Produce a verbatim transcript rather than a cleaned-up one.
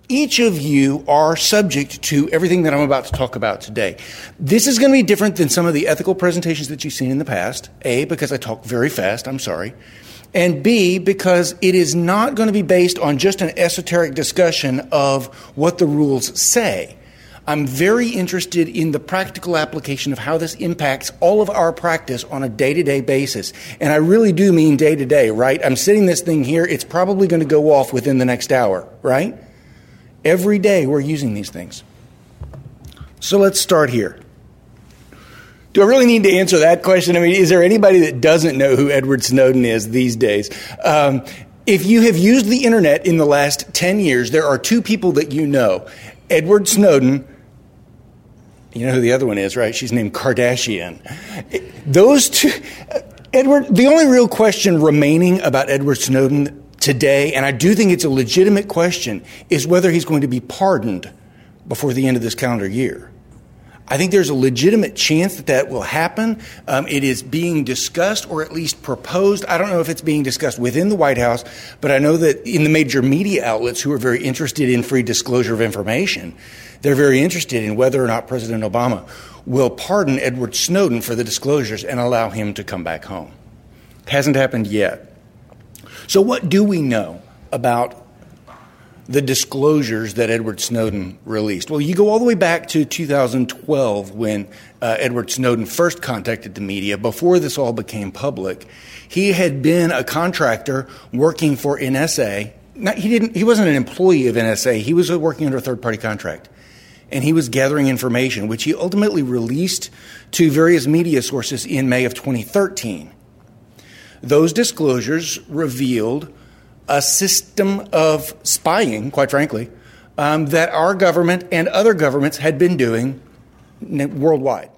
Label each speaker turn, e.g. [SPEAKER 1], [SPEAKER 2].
[SPEAKER 1] Each of you are subject to everything that I'm about to talk about today. This is going to be different than some of the ethical presentations that you've seen in the past. A, because I talk very fast, I'm sorry. And B, because it is not going to be based on just an esoteric discussion of what the rules say. I'm very interested in the practical application of how this impacts all of our practice on a day-to-day basis. And I really do mean day-to-day, right? I'm sitting this thing here. It's probably going to go off within the next hour, right? Every day we're using these things. So let's start here. Do I really need to answer that question? I mean, is there anybody that doesn't know who Edward Snowden is these days? Um, if you have used the internet in the last ten years, there are two people that you know. Edward Snowden. You know who the other one is, right? She's named Kardashian. Those two, Edward, the only real question remaining about Edward Snowden today, and I do think it's a legitimate question, is whether he's going to be pardoned before the end of this calendar year. I think there's a legitimate chance that that will happen. Um, it is being discussed, or at least proposed. I don't know if it's being discussed within the White House, but I know that in the major media outlets who are very interested in free disclosure of information, they're very interested in whether or not President Obama will pardon Edward Snowden for the disclosures and allow him to come back home. Hasn't happened yet. So what do we know about the disclosures that Edward Snowden released? Well, you go all the way back to two thousand twelve when uh, Edward Snowden first contacted the media. Before this all became public, he had been a contractor working for N S A. Not, he didn't. He wasn't an employee of N S A. He was working under a third-party contract, and he was gathering information, which he ultimately released to various media sources in May of twenty thirteen. Those disclosures revealed a system of spying, quite frankly, um, that our government and other governments had been doing worldwide.